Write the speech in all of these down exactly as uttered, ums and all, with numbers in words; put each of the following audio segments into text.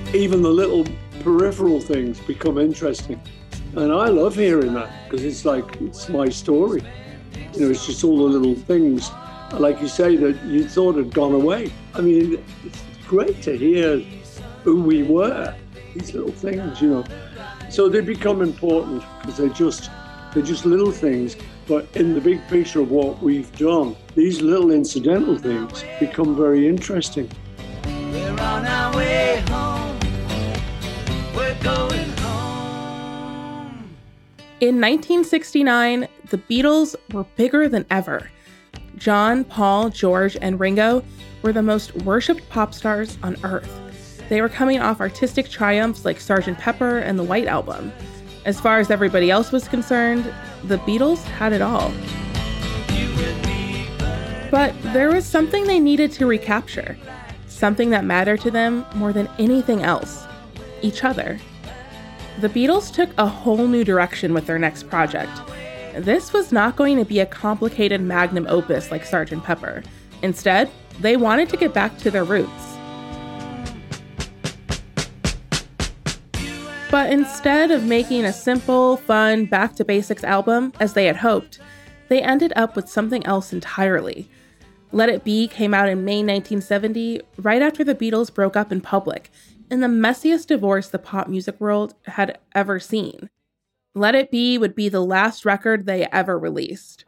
even the little peripheral things become interesting. And I love hearing that because it's like, it's my story. You know, it's just all the little things, like you say, that you thought had gone away. I mean, it's great to hear who we were, these little things, you know. So they become important because they're just, they're just little things. But in the big picture of what we've done, these little incidental things become very interesting. We're on our way home. We're going home. In nineteen sixty-nine, the Beatles were bigger than ever. John, Paul, George, and Ringo were the most worshipped pop stars on Earth. They were coming off artistic triumphs like Sergeant Pepper and the White Album. As far as everybody else was concerned, the Beatles had it all. But there was something they needed to recapture, something that mattered to them more than anything else: each other. The Beatles took a whole new direction with their next project. This was not going to be a complicated magnum opus like Sergeant Pepper. Instead, they wanted to get back to their roots. But instead of making a simple, fun, back-to-basics album, as they had hoped, they ended up with something else entirely. Let It Be came out in May nineteen seventy, right after the Beatles broke up in public, in the messiest divorce the pop music world had ever seen. Let It Be would be the last record they ever released.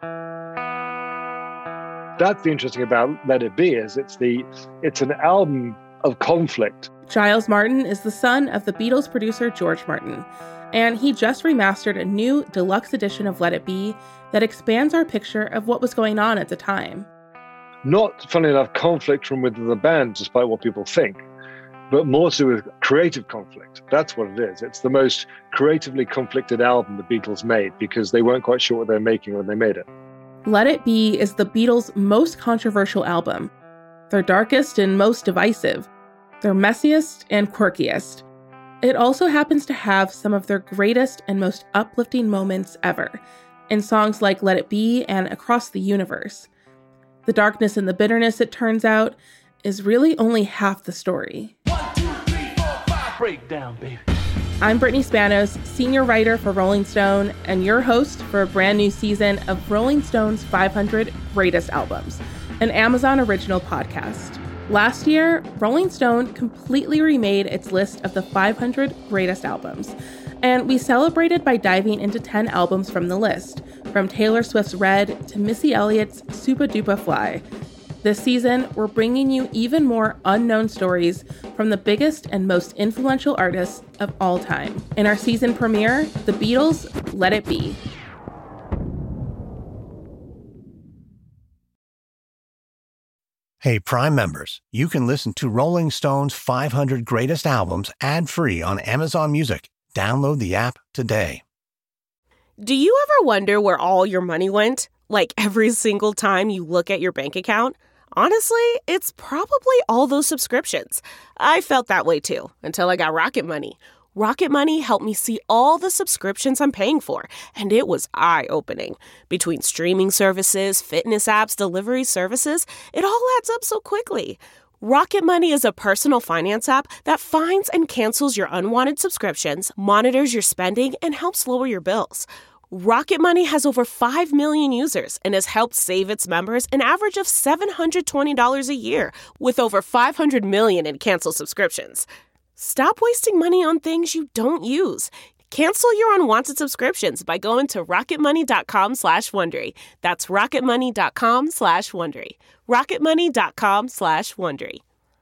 That's the interesting about Let It Be, is it's the it's an album of conflict. Giles Martin is the son of the Beatles producer George Martin, and he just remastered a new deluxe edition of Let It Be that expands our picture of what was going on at the time. Not, funnily enough, conflict from within the band, despite what people think, but more to do with creative conflict. That's what it is. It's the most creatively conflicted album the Beatles made because they weren't quite sure what they were making when they made it. Let It Be is the Beatles' most controversial album, their darkest and most divisive, their messiest and quirkiest. It also happens to have some of their greatest and most uplifting moments ever, in songs like Let It Be and Across the Universe. The darkness and the bitterness, it turns out, is really only half the story. One, two, three, four, five. Breakdown, baby. I'm Brittany Spanos, senior writer for Rolling Stone, and your host for a brand new season of Rolling Stone's five hundred Greatest Albums, an Amazon original podcast. Last year, Rolling Stone completely remade its list of the five hundred greatest albums, and we celebrated by diving into ten albums from the list, from Taylor Swift's Red to Missy Elliott's Supa Dupa Fly. This season, we're bringing you even more unknown stories from the biggest and most influential artists of all time. In our season premiere, The Beatles' Let It Be. Hey, Prime members, you can listen to Rolling Stone's five hundred Greatest Albums ad-free on Amazon Music. Download the app today. Do you ever wonder where all your money went? Like every single time you look at your bank account? Honestly, it's probably all those subscriptions. I felt that way too, until I got Rocket Money. Rocket Money helped me see all the subscriptions I'm paying for, and it was eye-opening. Between streaming services, fitness apps, delivery services, it all adds up so quickly. Rocket Money is a personal finance app that finds and cancels your unwanted subscriptions, monitors your spending, and helps lower your bills. Rocket Money has over five million users and has helped save its members an average of seven hundred twenty dollars a year, with over five hundred million in canceled subscriptions. Stop wasting money on things you don't use. Cancel your unwanted subscriptions by going to rocketmoney.com slash Wondery. That's rocketmoney.com slash Wondery. rocketmoney.com slash Wondery.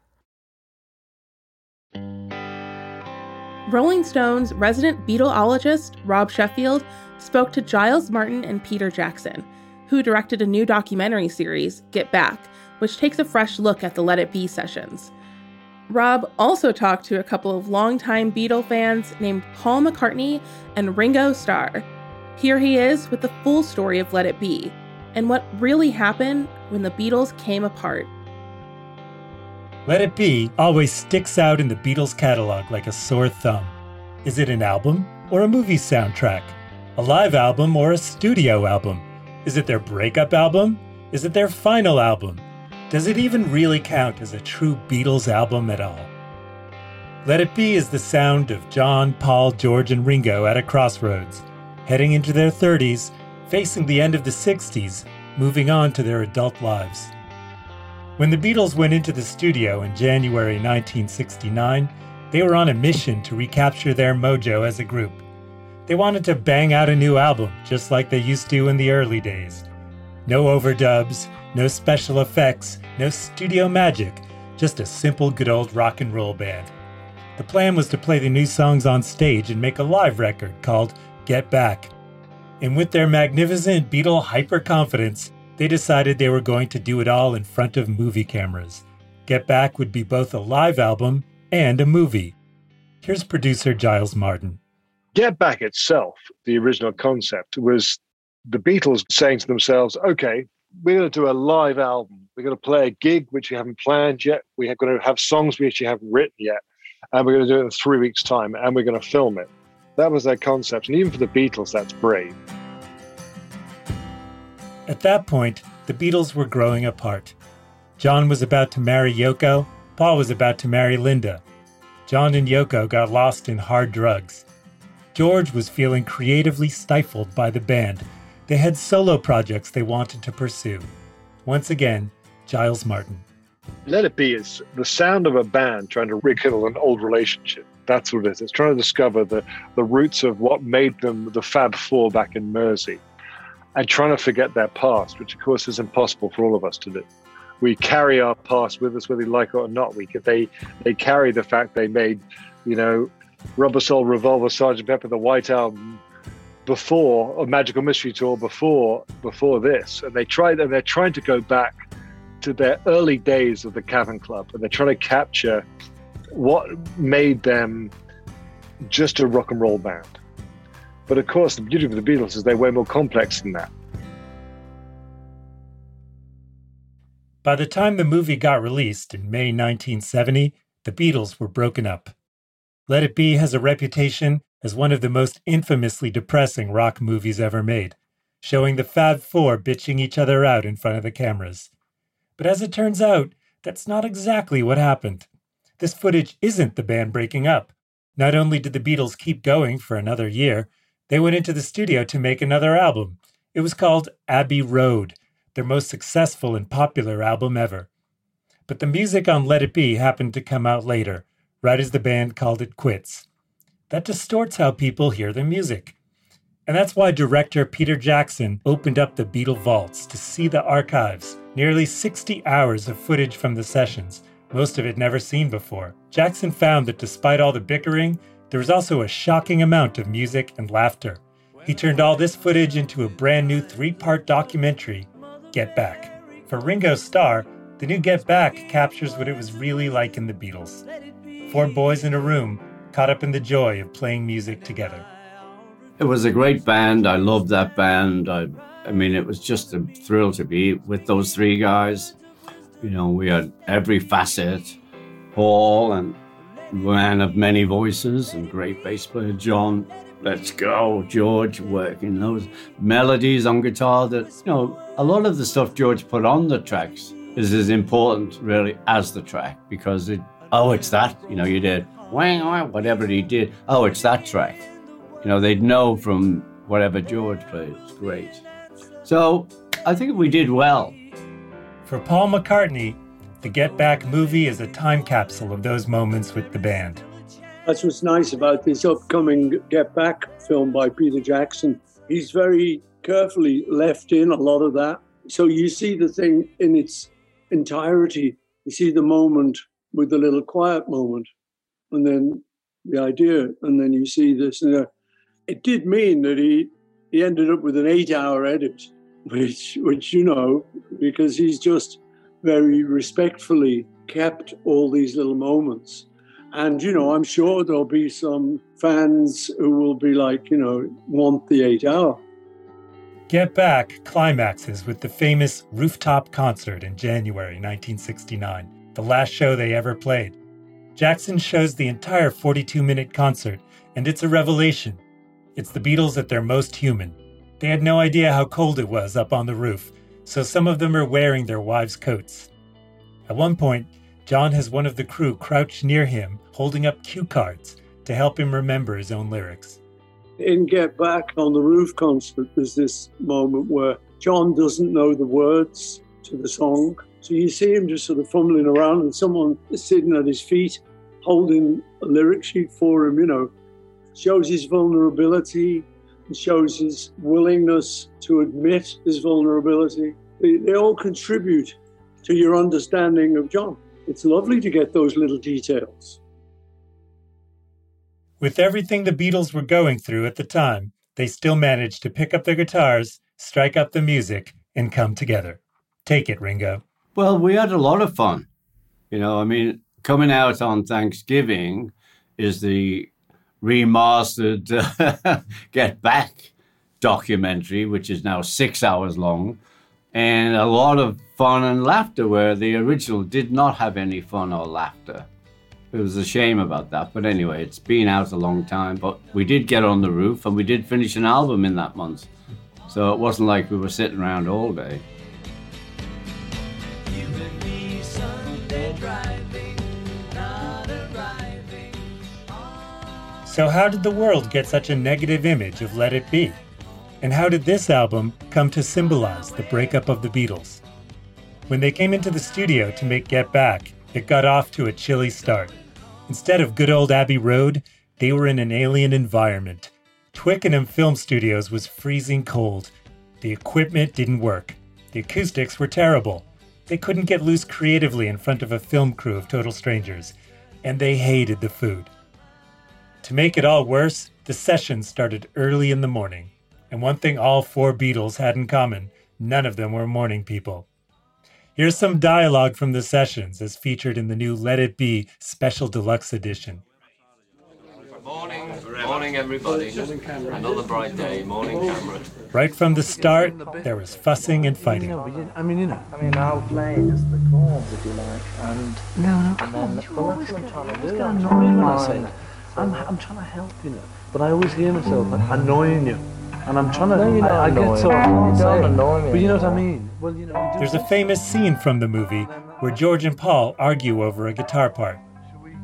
Rolling Stone's resident Beatleologist, Rob Sheffield, spoke to Giles Martin and Peter Jackson, who directed a new documentary series, Get Back, which takes a fresh look at the Let It Be sessions. Rob also talked to a couple of longtime Beatle fans named Paul McCartney and Ringo Starr. Here he is with the full story of Let It Be, and what really happened when the Beatles came apart. Let It Be always sticks out in the Beatles catalog like a sore thumb. Is it an album or a movie soundtrack? A live album or a studio album? Is it their breakup album? Is it their final album? Does it even really count as a true Beatles album at all? Let It Be is the sound of John, Paul, George, and Ringo at a crossroads, heading into their thirties, facing the end of the sixties, moving on to their adult lives. When the Beatles went into the studio in January nineteen sixty-nine, they were on a mission to recapture their mojo as a group. They wanted to bang out a new album, just like they used to in the early days. No overdubs, no special effects, no studio magic, just a simple good old rock and roll band. The plan was to play the new songs on stage and make a live record called Get Back. And with their magnificent Beatle hyper-confidence, they decided they were going to do it all in front of movie cameras. Get Back would be both a live album and a movie. Here's producer Giles Martin. Get Back itself, the original concept, was the Beatles saying to themselves, okay, we're going to do a live album. We're going to play a gig which we haven't planned yet. We're going to have songs we actually haven't written yet. And we're going to do it in three weeks' time, and we're going to film it. That was their concept. And even for the Beatles, that's brave. At that point, the Beatles were growing apart. John was about to marry Yoko. Paul was about to marry Linda. John and Yoko got lost in hard drugs. George was feeling creatively stifled by the band. They had solo projects they wanted to pursue. Once again, Giles Martin. Let It Be is the sound of a band trying to rekindle an old relationship. That's what it is. It's trying to discover the, the roots of what made them the Fab Four back in Mersey and trying to forget their past, which of course is impossible for all of us to do. We carry our past with us whether we like it or not. We could, they, they carry the fact they made, you know, Rubber Soul, Revolver, Sergeant Pepper, the White Album before, or Magical Mystery Tour before before this. And they tried, and they're trying to go back to their early days of the Cavern Club, and they're trying to capture what made them just a rock and roll band. But of course, the beauty of the Beatles is they're way more complex than that. By the time the movie got released in May nineteen seventy, the Beatles were broken up. Let It Be has a reputation as one of the most infamously depressing rock movies ever made, showing the Fab Four bitching each other out in front of the cameras. But as it turns out, that's not exactly what happened. This footage isn't the band breaking up. Not only did the Beatles keep going for another year, they went into the studio to make another album. It was called Abbey Road, their most successful and popular album ever. But the music on Let It Be happened to come out later, right as the band called it quits. That distorts how people hear the music. And that's why director Peter Jackson opened up the Beatle vaults to see the archives, nearly sixty hours of footage from the sessions, most of it never seen before. Jackson found that despite all the bickering, there was also a shocking amount of music and laughter. He turned all this footage into a brand new three-part documentary, Get Back. For Ringo Starr, the new Get Back captures what it was really like in the Beatles. Four boys in a room, caught up in the joy of playing music together. It was a great band. I loved that band. I, I mean, it was just a thrill to be with those three guys. You know, we had every facet. Paul, and man of many voices, and great bass player John. Let's go, George, working those melodies on guitar that, you know, a lot of the stuff George put on the tracks is as important, really, as the track, because it, oh, it's that, you know, you did, whatever he did, oh, it's that track. You know, they'd know from whatever George played. It's great. So I think we did well. For Paul McCartney, the Get Back movie is a time capsule of those moments with the band. That's what's nice about this upcoming Get Back film by Peter Jackson. He's very carefully left in a lot of that. So you see the thing in its entirety. You see the moment with the little quiet moment, and then the idea, and then you see this. You know, it did mean that he, he ended up with an eight-hour edit, which, which, you know, because he's just very respectfully kept all these little moments. And, you know, I'm sure there'll be some fans who will be like, you know, want the eight hour. Get Back climaxes with the famous rooftop concert in January nineteen sixty-nine, the last show they ever played. Jackson shows the entire forty-two minute concert, and it's a revelation. It's the Beatles at their most human. They had no idea how cold it was up on the roof, so some of them are wearing their wives' coats. At one point, John has one of the crew crouched near him, holding up cue cards to help him remember his own lyrics. In Get Back, on the roof concert, there's this moment where John doesn't know the words to the song. So you see him just sort of fumbling around, and someone is sitting at his feet holding a lyric sheet for him, you know, shows his vulnerability, and shows his willingness to admit his vulnerability. They, they all contribute to your understanding of John. It's lovely to get those little details. With everything the Beatles were going through at the time, they still managed to pick up their guitars, strike up the music, and come together. Take it, Ringo. Well, we had a lot of fun. You know, I mean, coming out on Thanksgiving is the remastered uh, Get Back documentary, which is now six hours long, and a lot of fun and laughter, where the original did not have any fun or laughter. It was a shame about that. But anyway, it's been out a long time. But we did get on the roof, and we did finish an album in that month. So it wasn't like we were sitting around all day. You and me Sunday driving, not arriving. So how did the world get such a negative image of Let It Be? And how did this album come to symbolize the breakup of the Beatles? When they came into the studio to make Get Back, it got off to a chilly start. Instead of good old Abbey Road, they were in an alien environment. Twickenham Film Studios was freezing cold. The equipment didn't work. The acoustics were terrible. They couldn't get loose creatively in front of a film crew of total strangers. And they hated the food. To make it all worse, the sessions started early in the morning. And one thing all four Beatles had in common, none of them were morning people. Here's some dialogue from the sessions as featured in the new Let It Be Special Deluxe Edition. Morning, morning everybody. Another bright day, morning camera. Right from the start, there was fussing and fighting. I mean, you know, I mean, I'll play just the chords if you like, and no, no, come on, well, that's what I'm trying to do. I'm annoying when I say that. I'm, I'm trying to help you know, but I always hear myself annoying you. And I'm trying to, no, you're not I, I get so, you don't annoy me. But you know what I mean? Well, you know, we There's a famous scene from the movie where George and Paul argue over a guitar part. Should we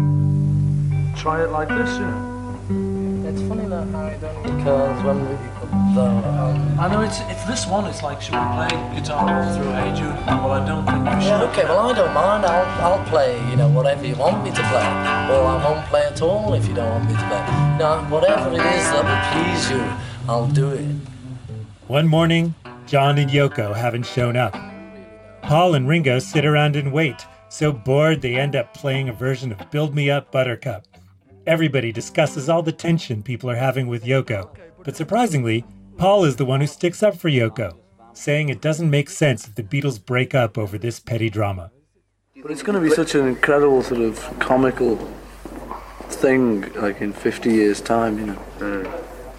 try it like this, you know? It's funny that Harry don't because when we though, um, I know it's it's this one, it's like, should we play guitar all through Hey Jude? Well, I don't think we should. Yeah, okay, well, I don't mind. I'll, I'll play, you know, whatever you want me to play. Or I won't play at all if you don't want me to play. No, whatever it is that will please you, I'll do it. One morning, John and Yoko haven't shown up. Paul and Ringo sit around and wait, so bored they end up playing a version of Build Me Up Buttercup. Everybody discusses all the tension people are having with Yoko, but surprisingly, Paul is the one who sticks up for Yoko, saying it doesn't make sense if the Beatles break up over this petty drama. But it's going to be such an incredible sort of comical thing, like in fifty years' time, you know. Mm.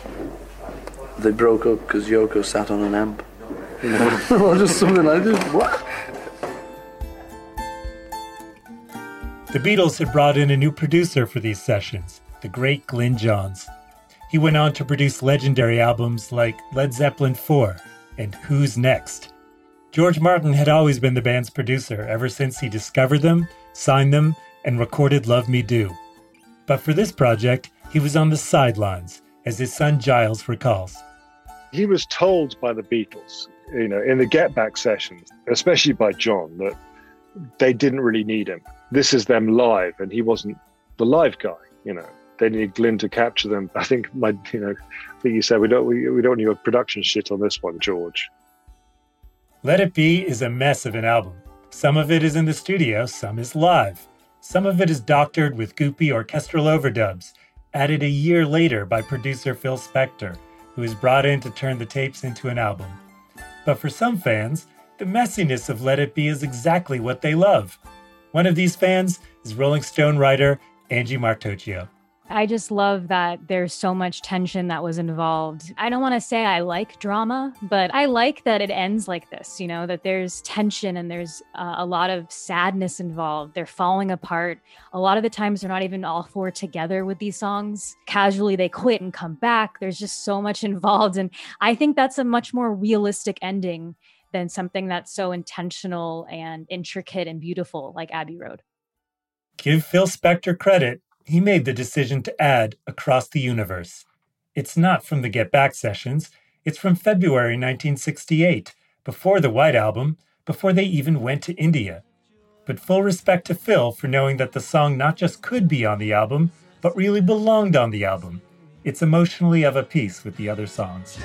They broke up because Yoko sat on an amp. You know, or just something like this. What? The Beatles had brought in a new producer for these sessions, the great Glyn Johns. He went on to produce legendary albums like Led Zeppelin four and Who's Next. George Martin had always been the band's producer ever since he discovered them, signed them, and recorded Love Me Do. But for this project, he was on the sidelines, as his son Giles recalls. He was told by the Beatles, you know, in the Get Back sessions, especially by John, that they didn't really need him. This is them live, and he wasn't the live guy, you know. They needed Glyn to capture them. I think my, you know, I think you said we don't we, we don't need a production shit on this one, George. Let It Be is a mess of an album. Some of it is in the studio, some is live. Some of it is doctored with goopy orchestral overdubs, added a year later by producer Phil Spector, who was brought in to turn the tapes into an album. But for some fans, the messiness of Let It Be is exactly what they love. One of these fans is Rolling Stone writer Angie Martocchio. I just love that there's so much tension that was involved. I don't want to say I like drama, but I like that it ends like this, you know, that there's tension and there's uh, a lot of sadness involved. They're falling apart. A lot of the times they're not even all four together with these songs. Casually, they quit and come back. There's just so much involved. And I think that's a much more realistic ending than something that's so intentional and intricate and beautiful like Abbey Road. Give Phil Spector credit. He made the decision to add Across the Universe. It's not from the Get Back sessions. It's from February nineteen sixty-eight, before the White Album, before they even went to India. But full respect to Phil for knowing that the song not just could be on the album, but really belonged on the album. It's emotionally of a piece with the other songs.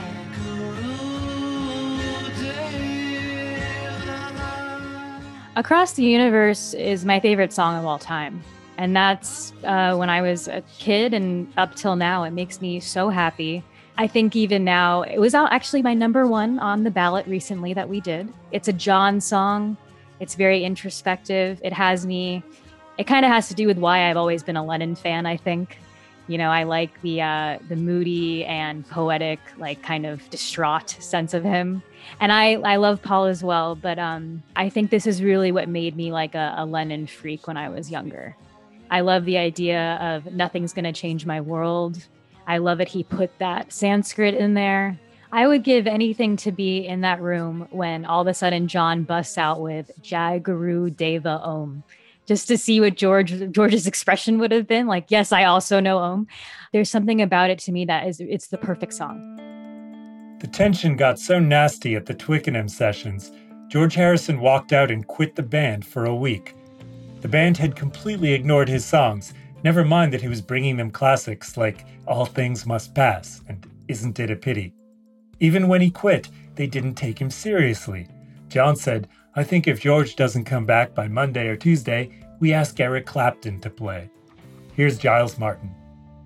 Across the Universe is my favorite song of all time. And that's uh, when I was a kid and up till now. It makes me so happy. I think even now, it was actually my number one on the ballot recently that we did. It's a John song. It's very introspective. It has me, it kind of has to do with why I've always been a Lennon fan, I think. You know, I like the uh, the moody and poetic, like kind of distraught sense of him. And I, I love Paul as well, but um, I think this is really what made me like a, a Lennon freak when I was younger. I love the idea of nothing's going to change my world. I love it. He put that Sanskrit in there. I would give anything to be in that room when all of a sudden John busts out with Jai Guru Deva Om, just to see what George George's expression would have been. Like, yes, I also know Om. There's something about it to me that is, it's the perfect song. The tension got so nasty at the Twickenham sessions, George Harrison walked out and quit the band for a week. The band had completely ignored his songs, never mind that he was bringing them classics like All Things Must Pass and Isn't It a Pity. Even when he quit, they didn't take him seriously. John said, I think if George doesn't come back by Monday or Tuesday, we ask Eric Clapton to play. Here's Giles Martin.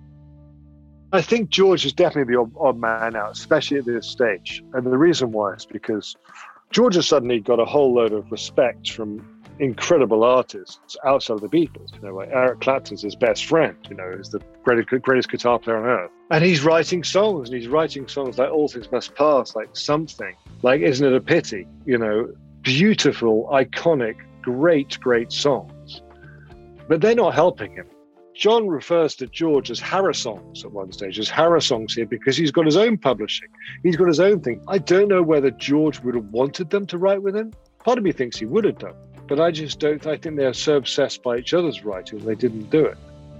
I think George is definitely the odd, odd man out, especially at this stage. And the reason why is because George has suddenly got a whole load of respect from incredible artists outside of the Beatles. You know, like Eric Clapton's his best friend, you know, is the greatest, greatest guitar player on earth. And he's writing songs, and he's writing songs like All Things Must Pass, like Something, like Isn't It a Pity, you know, beautiful, iconic, great, great songs. But they're not helping him. John refers to George as Harrisongs at one stage, as Harrisongs here, because he's got his own publishing. He's got his own thing. I don't know whether George would have wanted them to write with him. Part of me thinks he would have done. But I just don't, I think they're so obsessed by each other's writing, they didn't do it.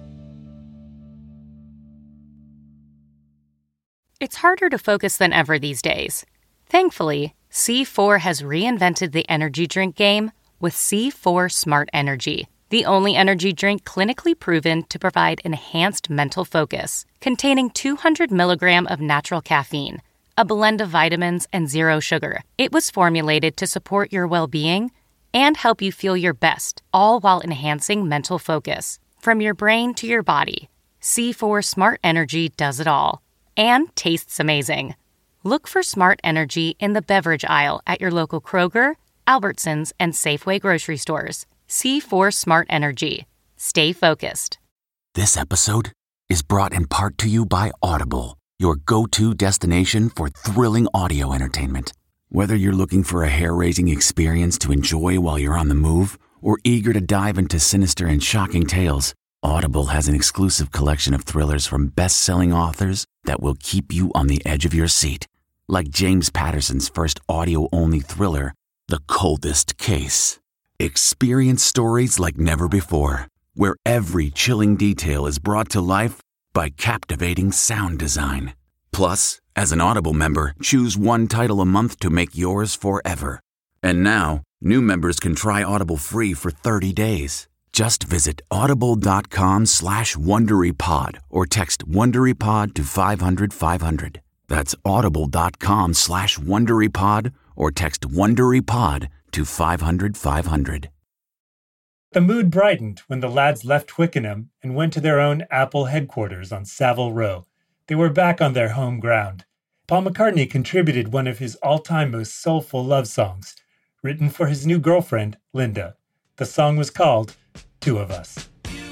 It's harder to focus than ever these days. Thankfully, C four has reinvented the energy drink game with C four Smart Energy, the only energy drink clinically proven to provide enhanced mental focus, containing two hundred milligrams of natural caffeine, a blend of vitamins, and zero sugar. It was formulated to support your well-being and help you feel your best, all while enhancing mental focus. From your brain to your body, C four Smart Energy does it all. And tastes amazing. Look for Smart Energy in the beverage aisle at your local Kroger, Albertsons, and Safeway grocery stores. C four Smart Energy. Stay focused. This episode is brought in part to you by Audible, your go-to destination for thrilling audio entertainment. Whether you're looking for a hair-raising experience to enjoy while you're on the move, or eager to dive into sinister and shocking tales, Audible has an exclusive collection of thrillers from best-selling authors that will keep you on the edge of your seat. Like James Patterson's first audio-only thriller, The Coldest Case. Experience stories like never before, where every chilling detail is brought to life by captivating sound design. Plus, as an Audible member, choose one title a month to make yours forever. And now, new members can try Audible free for thirty days. Just visit audible.com slash WonderyPod or text WonderyPod to five hundred five hundred. That's audible.com slash WonderyPod or text WonderyPod to five hundred five hundred. The mood brightened when the lads left Twickenham and went to their own Apple headquarters on Savile Row. They were back on their home ground. Paul McCartney contributed one of his all-time most soulful love songs, written for his new girlfriend, Linda. The song was called Two of Us.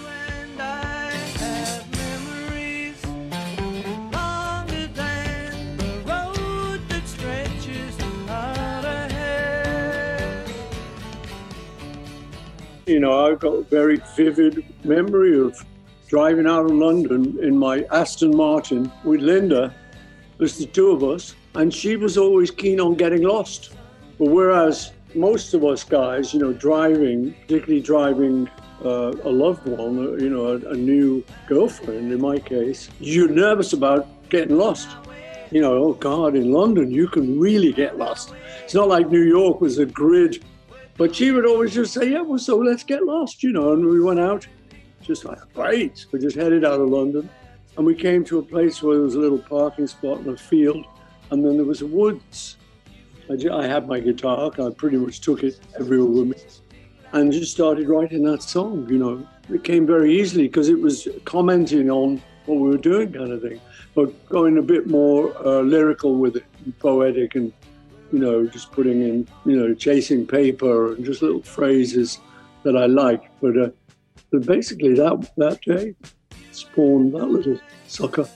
You know, I've got a very vivid memory of driving out of London in my Aston Martin with Linda. There's the two of us, and she was always keen on getting lost. But whereas most of us guys, you know, driving, particularly driving uh, a loved one, uh, you know, a, a new girlfriend in my case, you're nervous about getting lost. You know, oh God, in London, you can really get lost. It's not like New York was a grid. But she would always just say, yeah, well, so let's get lost, you know. And we went out, just like, great. We just headed out of London. And we came to a place where there was a little parking spot in a field. And then there was woods. I, ju- I had my guitar. I pretty much took it everywhere with me. And just started writing that song, you know. It came very easily because it was commenting on what we were doing kind of thing. But going a bit more uh, lyrical with it, and poetic, and you know, just putting in, you know, chasing paper and just little phrases that I like. But, uh, but basically that that day spawned that little sucker.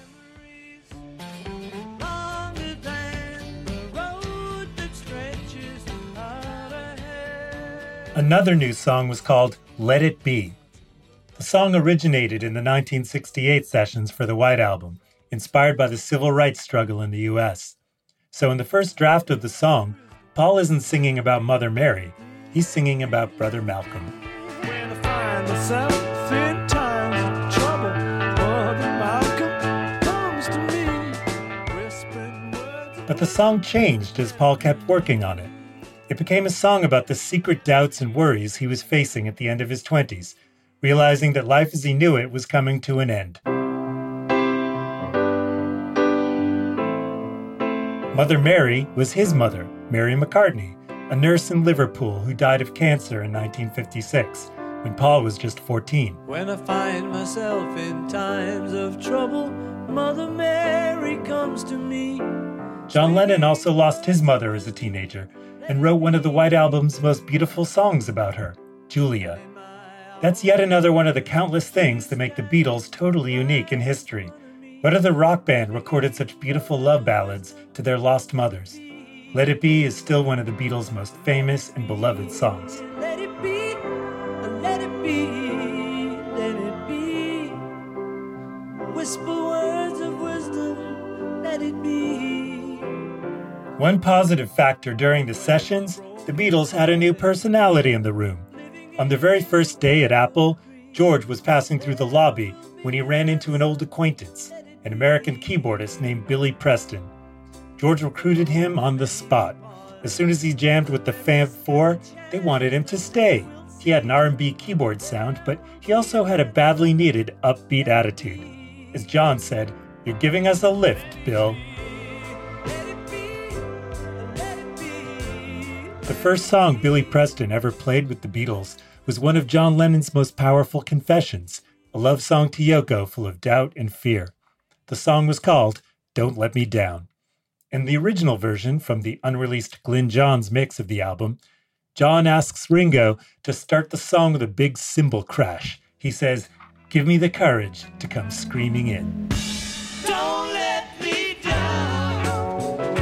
Another new song was called Let It Be. The song originated in the nineteen sixty-eight sessions for the White Album, inspired by the civil rights struggle in the U S. So in the first draft of the song, Paul isn't singing about Mother Mary, he's singing about Brother Malcolm. When I find myself in times of trouble, Brother Malcolm comes to me, whispering words. But the song changed as Paul kept working on it. It became a song about the secret doubts and worries he was facing at the end of his twenties, realizing that life as he knew it was coming to an end. Mother Mary was his mother, Mary McCartney, a nurse in Liverpool who died of cancer in nineteen fifty-six, when Paul was just fourteen. When I find myself in times of trouble, Mother Mary comes to me. John Lennon also lost his mother as a teenager and wrote one of the White Album's most beautiful songs about her, Julia. That's yet another one of the countless things that make the Beatles totally unique in history. What other rock band recorded such beautiful love ballads to their lost mothers? Let It Be is still one of the Beatles' most famous and beloved songs. Let it be, let it be, let it be. Whisper words of wisdom, let it be. One positive factor during the sessions, the Beatles had a new personality in the room. On the very first day at Apple, George was passing through the lobby when he ran into an old acquaintance, an American keyboardist named Billy Preston. George recruited him on the spot. As soon as he jammed with the Fab Four, they wanted him to stay. He had an R and B keyboard sound, but he also had a badly needed upbeat attitude. As John said, "You're giving us a lift, Bill." The first song Billy Preston ever played with the Beatles was one of John Lennon's most powerful confessions, a love song to Yoko full of doubt and fear. The song was called Don't Let Me Down. In the original version, from the unreleased Glyn Johns mix of the album, John asks Ringo to start the song with a big cymbal crash. He says, "Give me the courage to come screaming in." Don't let me down.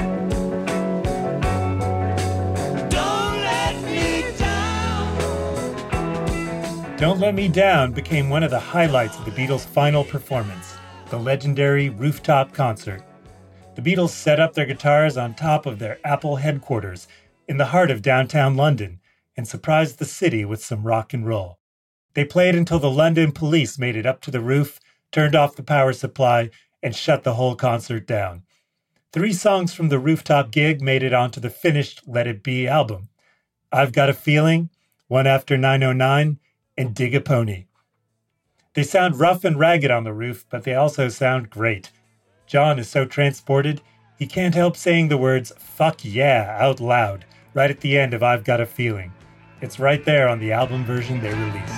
Don't let me down. Don't Let Me Down became one of the highlights of the Beatles' final performance, the legendary rooftop concert. The Beatles set up their guitars on top of their Apple headquarters in the heart of downtown London and surprised the city with some rock and roll. They played until the London police made it up to the roof, turned off the power supply, and shut the whole concert down. Three songs from the rooftop gig made it onto the finished Let It Be album: I've Got a Feeling, One After nine oh nine, and Dig a Pony. They sound rough and ragged on the roof, but they also sound great. John is so transported, he can't help saying the words "fuck yeah" out loud right at the end of I've Got a Feeling. It's right there on the album version they released.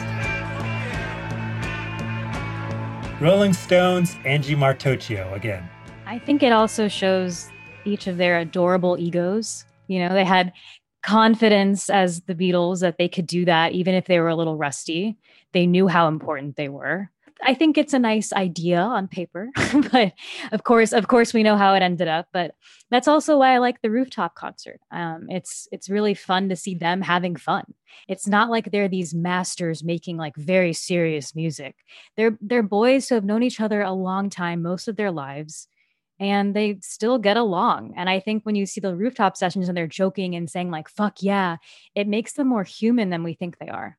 Rolling Stones, Angie Martocchio again. I think it also shows each of their adorable egos. You know, they had confidence as the Beatles that they could do that even if they were a little rusty. They knew how important they were. I think it's a nice idea on paper, but of course, of course, we know how it ended up. But that's also why I like the rooftop concert. Um, it's it's really fun to see them having fun. It's not like they're these masters making like very serious music. They're they're boys who have known each other a long time, most of their lives. and they still get along. And I think when you see the rooftop sessions and they're joking and saying like, fuck yeah, it makes them more human than we think they are.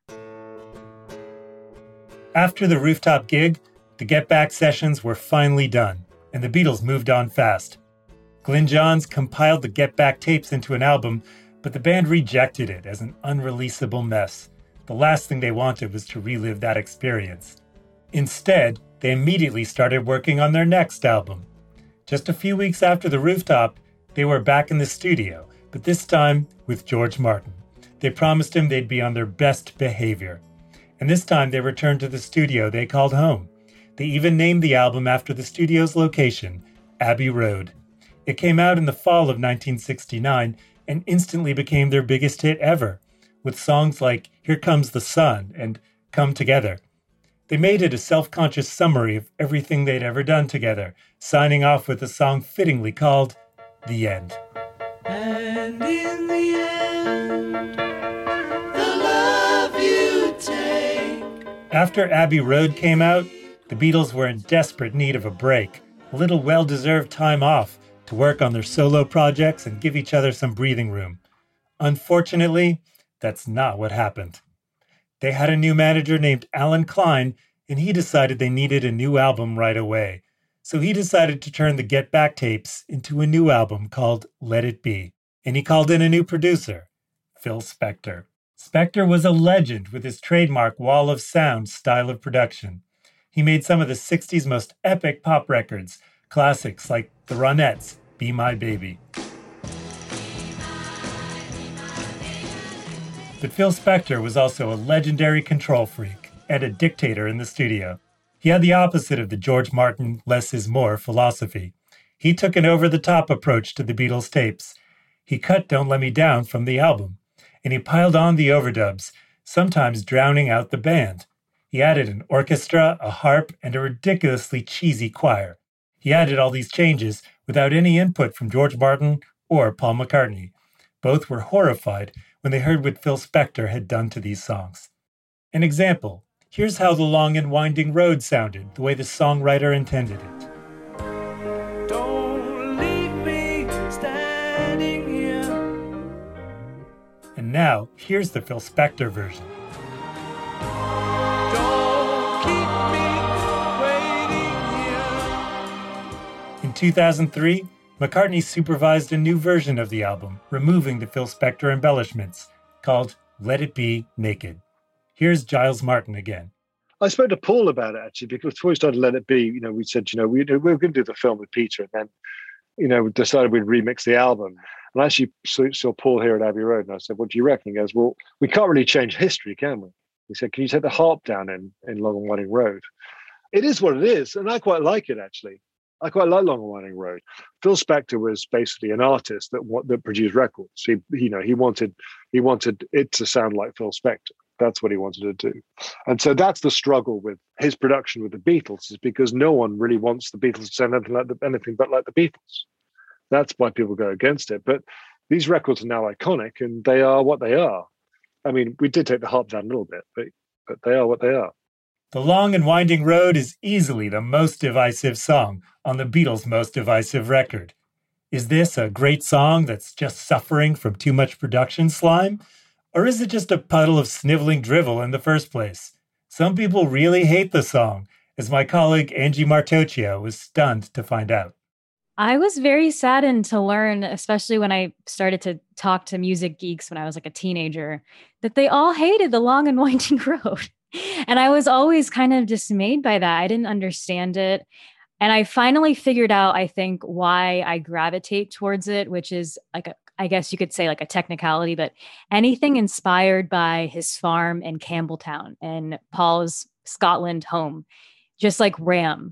After the rooftop gig, the Get Back sessions were finally done, and the Beatles moved on fast. Glyn Johns compiled the Get Back tapes into an album, but the band rejected it as an unreleasable mess. The last thing they wanted was to relive that experience. Instead, they immediately started working on their next album. Just a few weeks after the rooftop, they were back in the studio, but this time with George Martin. They promised him they'd be on their best behavior. And this time they returned to the studio they called home. They even named the album after the studio's location, Abbey Road. It came out in the fall of nineteen sixty-nine and instantly became their biggest hit ever, with songs like Here Comes the Sun and Come Together. They made it a self-conscious summary of everything they'd ever done together, signing off with a song fittingly called The End. And in the end, the love you take. After Abbey Road came out, the Beatles were in desperate need of a break, a little well-deserved time off to work on their solo projects and give each other some breathing room. Unfortunately, that's not what happened. They had a new manager named Alan Klein, and he decided they needed a new album right away. So he decided to turn the Get Back tapes into a new album called Let It Be. And he called in a new producer, Phil Spector. Spector was a legend with his trademark wall of sound style of production. He made some of the sixties most epic pop records, classics like The Ronettes' Be My Baby. But Phil Spector was also a legendary control freak and a dictator in the studio. He had the opposite of the George Martin less is more philosophy. He took an over-the-top approach to the Beatles tapes. He cut Don't Let Me Down from the album, and he piled on the overdubs, sometimes drowning out the band. He added an orchestra, a harp, and a ridiculously cheesy choir. He added all these changes without any input from George Martin or Paul McCartney. Both were horrified when they heard what Phil Spector had done to these songs. An example, here's how The Long and Winding Road sounded, the way the songwriter intended it. Don't leave me standing here. And now, here's the Phil Spector version. Don't keep me waiting here. In two thousand three, McCartney supervised a new version of the album, removing the Phil Spector embellishments, called Let It Be Naked. Here's Giles Martin again. I spoke to Paul about it, actually, because before we started Let It Be, you know, we said, you know, we, we were going to do the film with Peter, and then, you know, we decided we'd remix the album. And I actually saw, saw Paul here at Abbey Road, and I said, what do you reckon? He goes, well, we can't really change history, can we? He said, can you take the harp down in, in Long and Winding Road? It is what it is, and I quite like it, actually. I quite like Long and Winding Road. Phil Spector was basically an artist that that produced records. He, you know, he wanted he wanted it to sound like Phil Spector. That's what he wanted to do. And so that's the struggle with his production with the Beatles, is because no one really wants the Beatles to sound anything like the, anything but like the Beatles. That's why people go against it. But these records are now iconic, and they are what they are. I mean, we did take the harp down a little bit, but but they are what they are. The Long and Winding Road is easily the most divisive song on the Beatles' most divisive record. Is this a great song that's just suffering from too much production slime? Or is it just a puddle of sniveling drivel in the first place? Some people really hate the song, as my colleague Angie Martocchio was stunned to find out. I was very saddened to learn, especially when I started to talk to music geeks when I was like a teenager, that they all hated The Long and Winding Road. And I was always kind of dismayed by that. I didn't understand it. And I finally figured out, I think, why I gravitate towards it, which is like, a, I guess you could say like a technicality, but anything inspired by his farm in Campbelltown and Paul's Scotland home, just like Ram.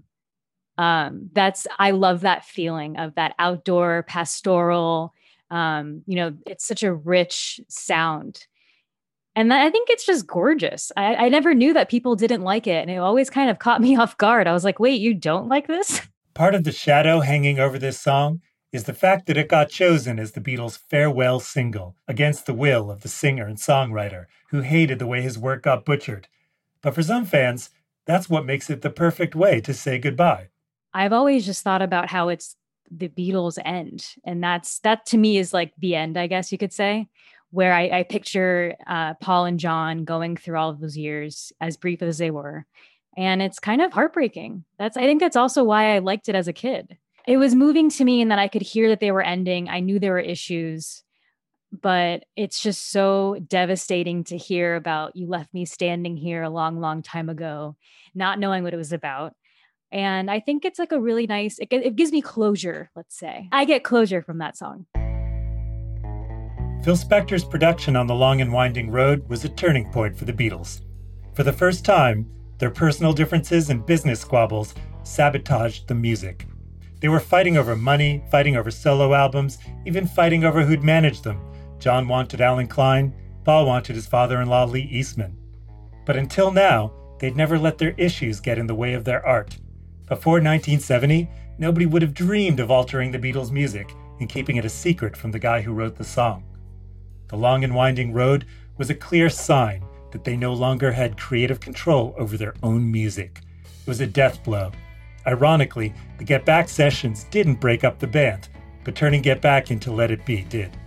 Um, that's, I love that feeling of that outdoor pastoral, um, you know, it's such a rich sound. And that, I think it's just gorgeous. I, I never knew that people didn't like it. And it always kind of caught me off guard. I was like, wait, you don't like this? Part of the shadow hanging over this song is the fact that it got chosen as the Beatles' farewell single, against the will of the singer and songwriter, who hated the way his work got butchered. But for some fans, that's what makes it the perfect way to say goodbye. I've always just thought about how it's the Beatles end. And that's, that to me is like the end, I guess you could say, where I, I picture uh, Paul and John going through all of those years, as brief as they were. And it's kind of heartbreaking. That's, I think that's also why I liked it as a kid. It was moving to me in that I could hear that they were ending. I knew there were issues, but it's just so devastating to hear about, you left me standing here a long, long time ago, not knowing what it was about. And I think it's like a really nice, it, it gives me closure, let's say. I get closure from that song. Phil Spector's production on The Long and Winding Road was a turning point for the Beatles. For the first time, their personal differences and business squabbles sabotaged the music. They were fighting over money, fighting over solo albums, even fighting over who'd manage them. John wanted Alan Klein, Paul wanted his father-in-law Lee Eastman. But until now, they'd never let their issues get in the way of their art. Before nineteen seventy, nobody would have dreamed of altering the Beatles' music and keeping it a secret from the guy who wrote the song. The Long and Winding Road was a clear sign that they no longer had creative control over their own music. It was a death blow. Ironically, the Get Back sessions didn't break up the band, but turning Get Back into Let It Be did.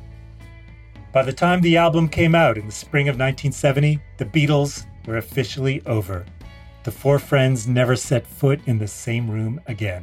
By the time the album came out in the spring of nineteen seventy, the Beatles were officially over. The four friends never set foot in the same room again.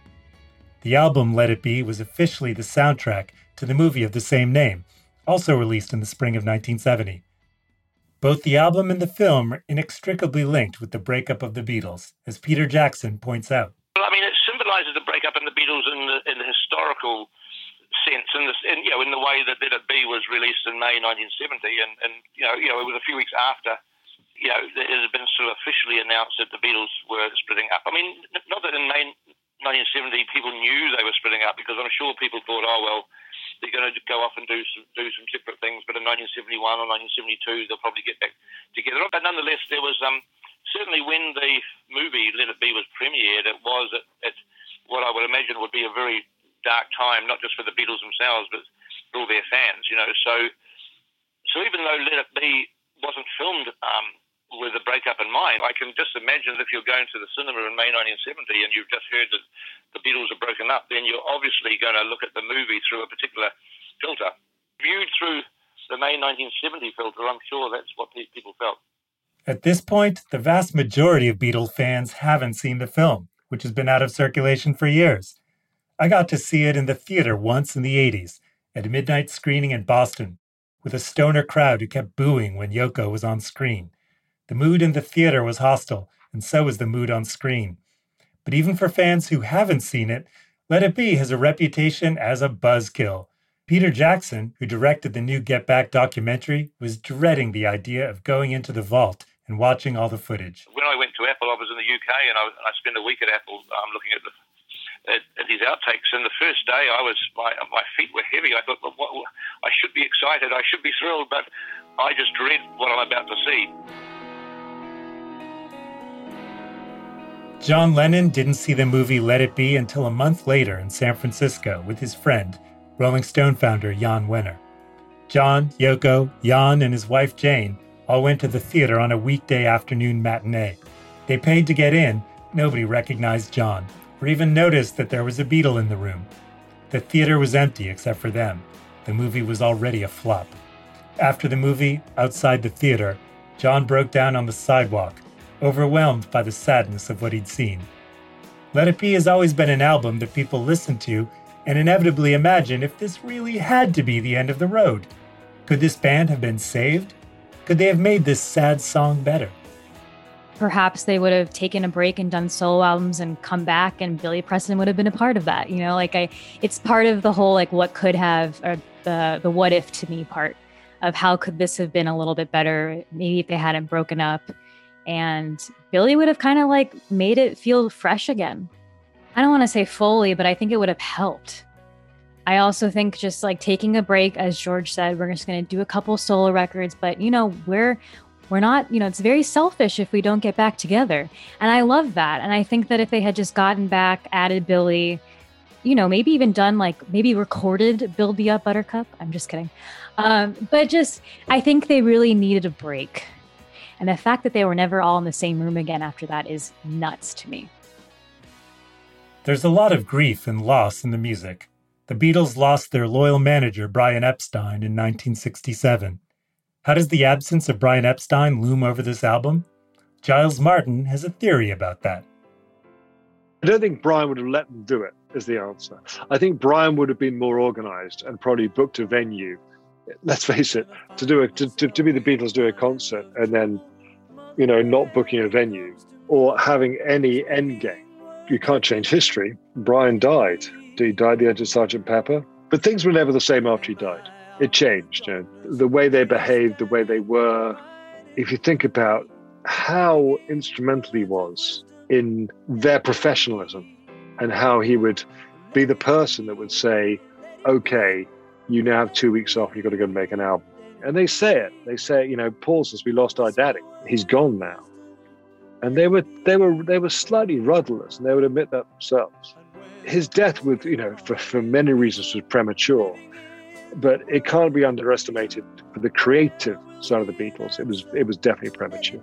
The album Let It Be was officially the soundtrack to the movie of the same name, also released in the spring of nineteen seventy. Both the album and the film are inextricably linked with the breakup of the Beatles, as Peter Jackson points out. Well, I mean, it symbolizes the breakup in the Beatles in the, in the historical sense, in, this, in, you know, in the way that Let It Be was released in May nineteen seventy, and, and you know, you know, it was a few weeks after, you know, it had been sort of officially announced that the Beatles were splitting up. I mean, not that in May nineteen seventy people knew they were splitting up, because I'm sure people thought, oh well, they're going to go off and do some, do some separate things, but in nineteen seventy-one or nineteen seventy-two they'll probably get back together. But nonetheless, there was um, certainly when the movie Let It Be was premiered, it was at, at what I would imagine would be a very dark time, not just for the Beatles themselves, but for all their fans. You know, so so even though Let It Be wasn't filmed um, with a breakup in mind, I can just imagine if you're going to the cinema in May nineteen seventy and you've just heard that the Beatles are broken up, then you're obviously going to look at the movie through a particular filter. Viewed through the May nineteen seventy filter, I'm sure that's what people felt. At this point, the vast majority of Beatles fans haven't seen the film, which has been out of circulation for years. I got to see it in the theater once in the eighties, at a midnight screening in Boston, with a stoner crowd who kept booing when Yoko was on screen. The mood in the theater was hostile, and so was the mood on screen. But even for fans who haven't seen it, Let It Be has a reputation as a buzzkill. Peter Jackson, who directed the new Get Back documentary, was dreading the idea of going into the vault and watching all the footage. When I went to Apple, I was in the U K, and I, I spent a week at Apple um, looking at the At, at these outtakes, and the first day I was my my feet were heavy. I thought, well, what, what, I should be excited, I should be thrilled, but I just dread what I'm about to see. John Lennon didn't see the movie Let It Be until a month later in San Francisco with his friend, Rolling Stone founder Jan Wenner. John, Yoko, Jan, and his wife Jane all went to the theater on a weekday afternoon matinee. They paid to get in. Nobody recognized John, or even noticed that there was a Beatle in the room. The theater was empty except for them. The movie was already a flop. After the movie, outside the theater, John broke down on the sidewalk, overwhelmed by the sadness of what he'd seen. Let It Be has always been an album that people listen to and inevitably imagine if this really had to be the end of the road. Could this band have been saved? Could they have made this sad song better? Perhaps they would have taken a break and done solo albums and come back, and Billy Preston would have been a part of that. You know, like I, it's part of the whole, like what could have, or the, the what if to me part of how could this have been a little bit better, maybe if they hadn't broken up, and Billy would have kind of like made it feel fresh again. I don't want to say fully, but I think it would have helped. I also think just like taking a break, as George said, we're just going to do a couple solo records, but you know, we're, We're not, you know, it's very selfish if we don't get back together. And I love that. And I think that if they had just gotten back, added Billy, you know, maybe even done like, maybe recorded Build Me Up Buttercup. I'm just kidding. Um, but just, I think they really needed a break. And the fact that they were never all in the same room again after that is nuts to me. There's a lot of grief and loss in the music. The Beatles lost their loyal manager, Brian Epstein, in nineteen sixty-seven. How does the absence of Brian Epstein loom over this album? Giles Martin has a theory about that. I don't think Brian would have let them do it, is the answer. I think Brian would have been more organized and probably booked a venue, let's face it, to do it, to, to, to be the Beatles do a concert and then, you know, not booking a venue or having any end game. You can't change history. Brian died. He died at the end of Sergeant Pepper. But things were never the same after he died. It changed. You know, the way they behaved, the way they were. If you think about how instrumental he was in their professionalism and how he would be the person that would say, okay, you now have two weeks off, you've got to go and make an album. And they say it. They say, you know, Paul says, we lost our daddy. He's gone now. And they were they were they were slightly rudderless, and they would admit that themselves. His death would, you know, for, for many reasons was premature, but it can't be underestimated for the creative side of the Beatles. It was it was definitely premature.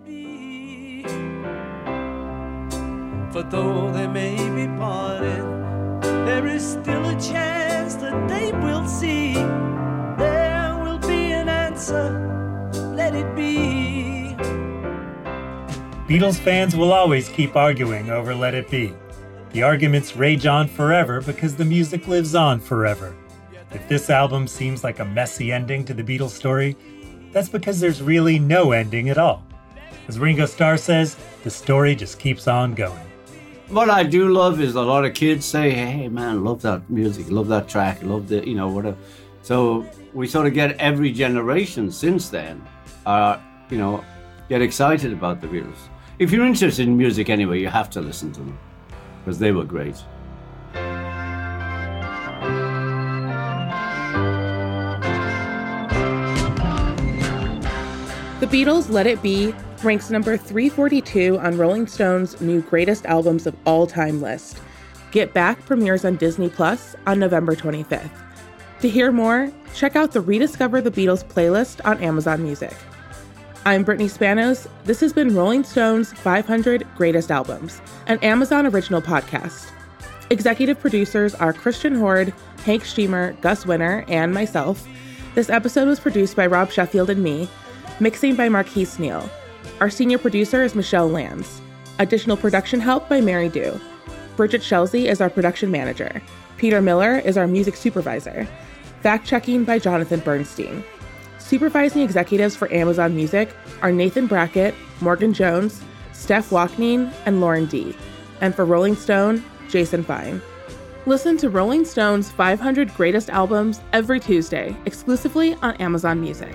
For though they may be parted, there is still a chance that they will see. There will be an answer, let it be. Beatles fans will always keep arguing over Let It Be. The arguments rage on forever because the music lives on forever. If this album seems like a messy ending to the Beatles story, that's because there's really no ending at all. As Ringo Starr says, the story just keeps on going. What I do love is a lot of kids say, hey, man, love that music, love that track, love the, you know, whatever. So we sort of get every generation since then, uh, you know, get excited about the Beatles. If you're interested in music anyway, you have to listen to them, because they were great. The Beatles' Let It Be ranks number three forty-two on Rolling Stone's new greatest albums of all time list. Get Back premieres on Disney Plus on November twenty-fifth. To hear more, check out the Rediscover the Beatles playlist on Amazon Music. I'm Brittany Spanos. This has been Rolling Stone's five hundred Greatest Albums, an Amazon original podcast. Executive producers are Christian Horde, Hank Steamer, Gus Winter, and myself. This episode was produced by Rob Sheffield and me, mixing by Marquise Neal. Our senior producer is Michelle Lands. Additional production help by Mary Dew. Bridget Shelsey is our production manager. Peter Miller is our music supervisor. Fact-checking by Jonathan Bernstein. Supervising executives for Amazon Music are Nathan Brackett, Morgan Jones, Steph Walkneen, and Lauren D. And for Rolling Stone, Jason Fine. Listen to Rolling Stone's five hundred Greatest Albums every Tuesday, exclusively on Amazon Music.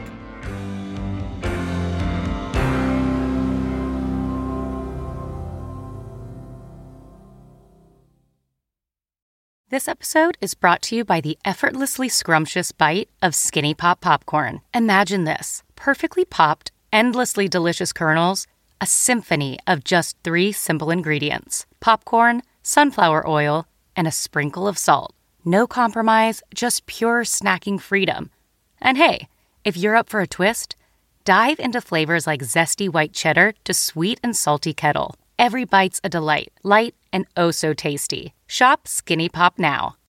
This episode is brought to you by the effortlessly scrumptious bite of Skinny Pop Popcorn. Imagine this: perfectly popped, endlessly delicious kernels, a symphony of just three simple ingredients: popcorn, sunflower oil, and a sprinkle of salt. No compromise, just pure snacking freedom. And hey, if you're up for a twist, dive into flavors like zesty white cheddar to sweet and salty kettle. Every bite's a delight, light and oh so tasty. Shop Skinny Pop now.